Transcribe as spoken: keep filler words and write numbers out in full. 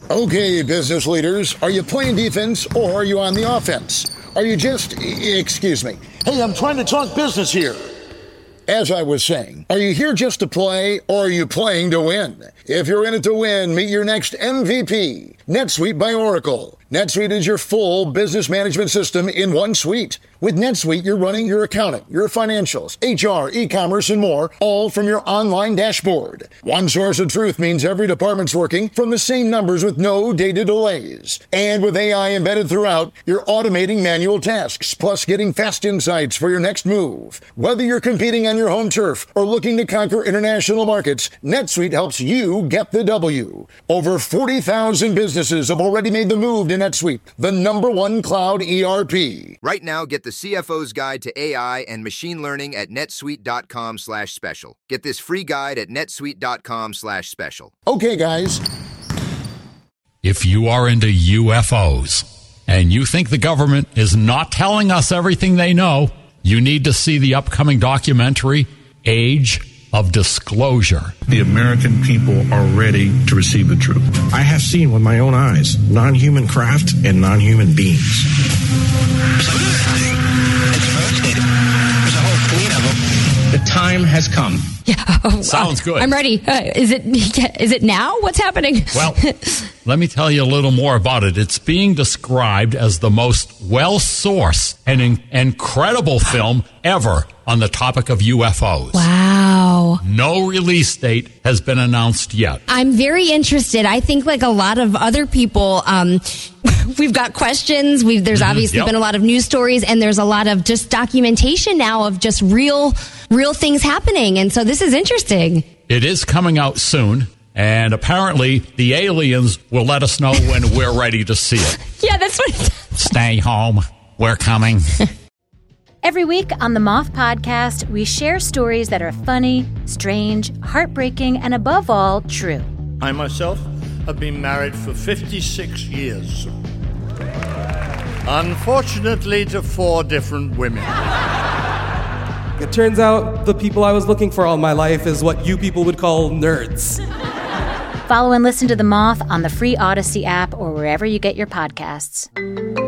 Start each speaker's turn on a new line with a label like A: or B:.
A: Okay, business leaders, are you playing defense or are you on the offense? Are you just, excuse me, hey, I'm trying to talk business here. As I was saying, are you here just to play or are you playing to win? If you're in it to win, meet your next M V P, NetSuite by Oracle. NetSuite is your full business management system in one suite. With NetSuite, you're running your accounting, your financials, H R, e-commerce, and more, all from your online dashboard. One source of truth means every department's working from the same numbers with no data delays. And with A I embedded throughout, you're automating manual tasks, plus getting fast insights for your next move. Whether you're competing on your home turf or looking to conquer international markets, NetSuite helps you get the W. Over forty thousand businesses have already made the move to NetSuite, the number one cloud E R P.
B: Right now, get the C F O's Guide to A I and Machine Learning at netsuite.com slash special. Get this free guide at netsuite.com slash special.
A: Okay, guys.
C: If you are into U F Os and you think the government is not telling us everything they know, you need to see the upcoming documentary, Age of Disclosure.
D: The American people are ready to receive the truth.
E: I have seen with my own eyes non-human craft and non-human beings.
F: The time has come.
G: Yeah. Oh,
C: Sounds good.
G: I'm ready. Uh, is it is it now? What's happening?
C: Well, let me tell you a little more about it. It's being described as the most well-sourced and in- incredible film ever on the topic of U F Os.
G: Wow.
C: No release date has been announced yet.
G: I'm very interested. I think like a lot of other people, um, we've got questions. We've, there's obviously
C: yep.
G: been a lot of news stories, and there's a lot of just documentation now of just real, real things happening. And so this is interesting.
C: It is coming out soon, and apparently the aliens will let us know when we're ready to see it.
G: Yeah, that's what it
C: Stay home. We're coming.
H: Every week on the Moth Podcast, we share stories that are funny, strange, heartbreaking, and above all, true.
I: I myself have been married for fifty-six years. Unfortunately, to four different women.
J: It turns out the people I was looking for all my life is what you people would call nerds.
H: Follow and listen to The Moth on the free Odyssey app or wherever you get your podcasts.